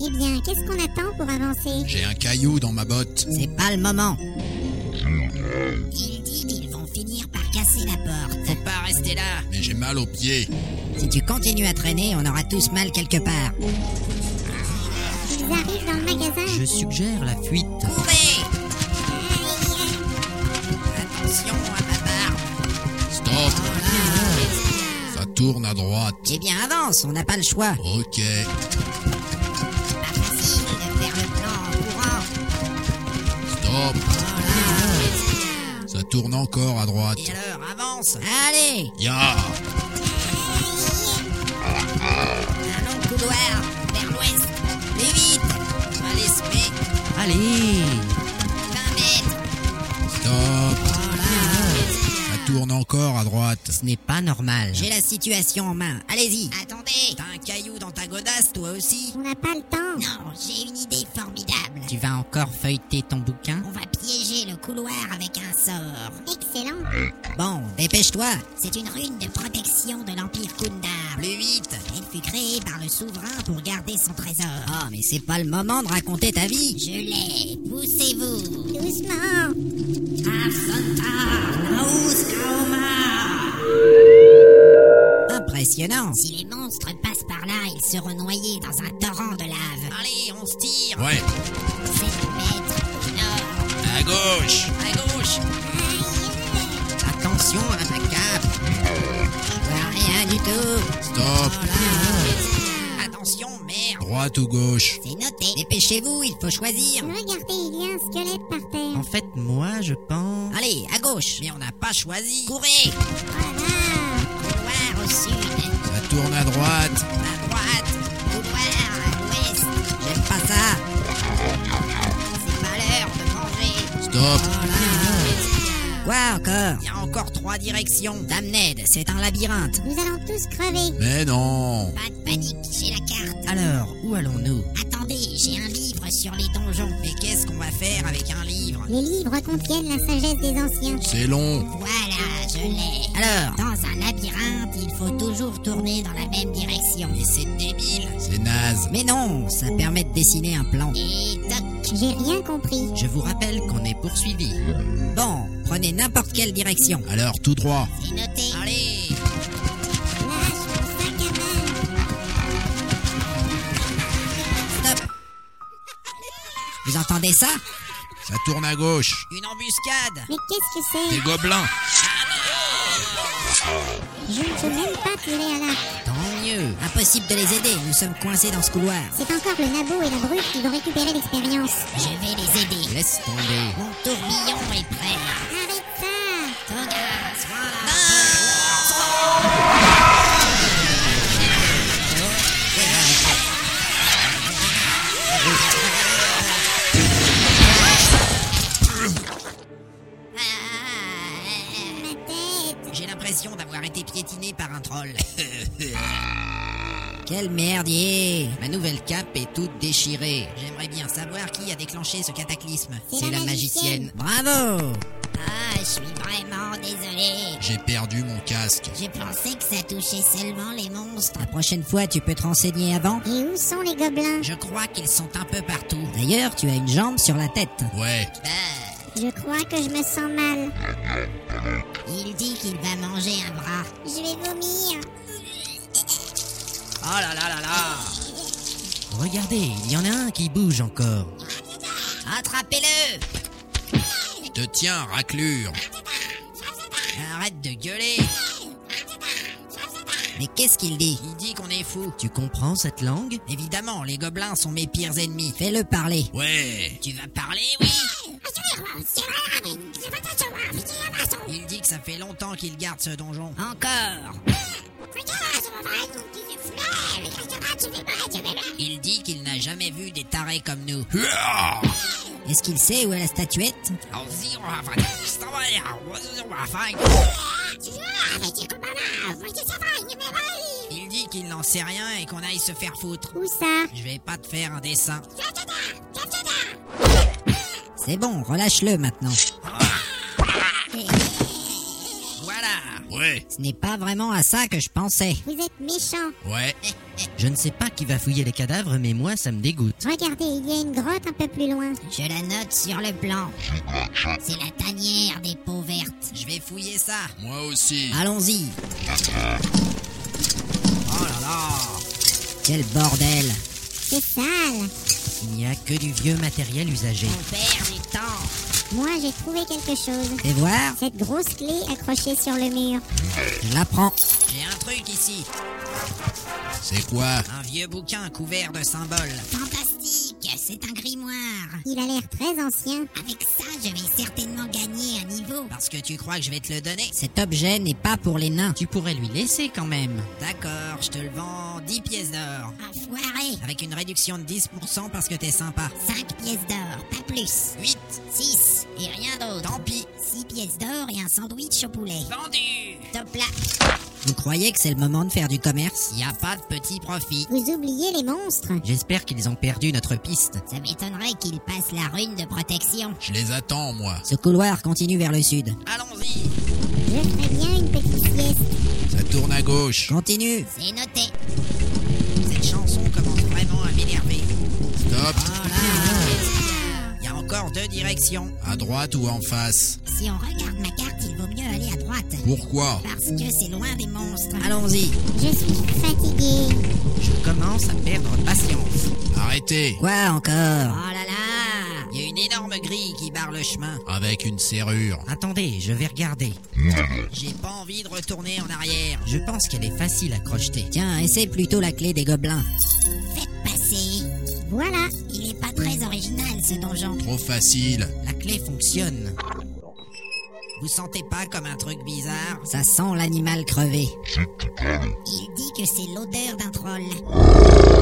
Eh bien, qu'est-ce qu'on attend pour avancer? J'ai un caillou dans ma botte. C'est pas le moment. Il dit qu'ils vont finir par casser la porte. Faut pas rester là. Mais j'ai mal aux pieds. Si tu continues à traîner, on aura tous mal quelque part. Ils arrivent dans le magasin. Je suggère la fuite. Courez! Attention à ma barbe. Stop. Ça tourne à droite. Eh bien, avance, on n'a pas le choix. Ok. Pas facile de faire le plan en courant. Stop. Ça tourne encore à droite. Et alors, avance. Allez! Ya. Un long couloir vers l'ouest. Plus vite! Allez, se met. Allez! 20 mètres. Stop. Ça tourne encore à droite. Ce n'est pas normal. J'ai la situation en main. Allez-y. Attendez. T'as un caillou dans ta godasse, toi aussi? On n'a pas le temps. Non, j'ai une idée formidable. Tu vas encore feuilleter ton bouquin? On va piéger le couloir avec un sort. Excellent. Bon, dépêche-toi. C'est une rune de protection de l'Empire Kundar. Plus vite. Elle fut créée par le souverain pour garder son trésor. Oh, mais c'est pas le moment de raconter ta vie. Je l'ai. Poussez-vous. Doucement. Impressionnant. Si les monstres passent par là, ils seront noyés dans un torrent de lave. Allez, on se tire. Ouais. 7 mètres nord. À gauche. À gauche. Attention à ma cape. Je vois rien du tout. Stop. Attention, merde. Droite ou gauche? C'est noté. Dépêchez-vous, il faut choisir. Regardez, il y a un squelette par terre. En fait, moi, je pense... Allez, à gauche. Mais on n'a pas choisi. Courez. Voilà. Couloir au sud. Ça tourne à droite. À droite. Couloir à l'ouest. J'aime pas ça. C'est pas l'heure de manger. Stop. Quoi encore? Il y a encore 3 directions. Damned, c'est un labyrinthe. Nous allons tous crever. Mais non. Pas de panique, j'ai la carte. Alors, où allons-nous? Attendez, j'ai un livre sur les donjons. Mais qu'est-ce qu'on va faire avec un livre? Les livres contiennent la sagesse des anciens. C'est long. Voilà, je l'ai. Alors? Dans un labyrinthe, il faut toujours tourner dans la même direction. Mais c'est débile. C'est naze. Mais non, ça permet de dessiner un plan. Et toc. J'ai rien compris. Je vous rappelle qu'on est poursuivi. Bon, prenez n'importe quelle direction. Alors tout droit. C'est noté. Allez. Lâche mon sac à main. Stop. Vous entendez ça? Ça tourne à gauche. Une embuscade. Mais qu'est-ce que c'est? Des gobelins. Je ne peux même pas tirer à l'arc. Tant mieux. Impossible de les aider, nous sommes coincés dans ce couloir. C'est encore le nabo et la brute qui vont récupérer l'expérience. Je vais les aider. Laisse tomber. Mon tourbillon est prêt. Arrête ça! Togas, voilà. Ma tête! J'ai l'impression d'avoir été piétiné par un troll. Quel merdier! Ma nouvelle cape est toute déchirée. J'aimerais bien savoir qui a déclenché ce cataclysme. C'est la magicienne. Bravo! Ah, je suis vraiment désolé. J'ai perdu mon casque. Je pensais que ça touchait seulement les monstres. La prochaine fois, tu peux te renseigner avant. Et où sont les gobelins? Je crois qu'ils sont un peu partout. D'ailleurs, tu as une jambe sur la tête. Ouais. Je crois que je me sens mal. Il dit qu'il va manger un bras. Je vais vomir. Oh là là là là! Regardez, il y en a un qui bouge encore. Attrapez-le! Je te tiens, raclure. Arrête de gueuler! Mais qu'est-ce qu'il dit? Il dit qu'on est fou. Tu comprends cette langue? Évidemment, les gobelins sont mes pires ennemis. Fais-le parler. Ouais. Tu vas parler, oui? Il dit que ça fait longtemps qu'il garde ce donjon. Encore! Il dit qu'il n'a jamais vu des tarés comme nous. Est-ce qu'il sait où est la statuette? Il dit qu'il n'en sait rien et qu'on aille se faire foutre. Où ça? Je vais pas te faire un dessin. C'est bon, relâche-le maintenant. Voilà. Ouais. Ce n'est pas vraiment à ça que je pensais. Vous êtes méchant. Ouais. Je ne sais pas qui va fouiller les cadavres, mais moi, ça me dégoûte. Regardez, il y a une grotte un peu plus loin. Je la note sur le plan. C'est la tanière des peaux vertes. Je vais fouiller ça. Moi aussi. Allons-y. Oh là là. Quel bordel. C'est sale. Il n'y a que du vieux matériel usagé. On perd du temps. Moi, j'ai trouvé quelque chose. Fais voir. Cette grosse clé accrochée sur le mur. Je la prends. J'ai un truc ici. C'est quoi? Un vieux bouquin couvert de symboles. Fantastique, c'est un grimoire. Il a l'air très ancien. Avec ça, je vais certainement gagner un niveau. Parce que tu crois que je vais te le donner? Cet objet n'est pas pour les nains. Tu pourrais lui laisser quand même. D'accord, je te le vends 10 pièces d'or. Enfoiré. Avec une réduction de 10% parce que t'es sympa. 5 pièces d'or, pas plus. 8. 6 et rien d'autre. Tant pis. 6 pièces d'or et un sandwich au poulet. Vendu. Top là. Vous croyez que c'est le moment de faire du commerce? Y a pas de petit profit. Vous oubliez les monstres. J'espère qu'ils ont perdu notre piste. Ça m'étonnerait qu'il passe la rune de protection. Je les attends, moi. Ce couloir continue vers le sud. Allons-y. Je ferais bien une petite sieste. Ça tourne à gauche. Continue. C'est noté. Cette chanson commence vraiment à m'énerver. Stop. Il y a encore 2 directions. À droite ou en face? Si on regarde ma carte, il vaut mieux aller à droite. Pourquoi? Parce que c'est loin des monstres. Allons-y. Je suis fatigué. Je commence à perdre patience. Arrêtez. Quoi encore? Oh là là. Il y a une énorme grille qui barre le chemin. Avec une serrure. Attendez, je vais regarder. J'ai pas envie de retourner en arrière. Je pense qu'elle est facile à crocheter. Tiens, essaie plutôt la clé des gobelins. Faites passer. Voilà. Il est pas très original ce donjon. Trop facile. La clé fonctionne. Vous sentez pas comme un truc bizarre? Ça sent l'animal crevé. Il dit que c'est l'odeur d'un troll.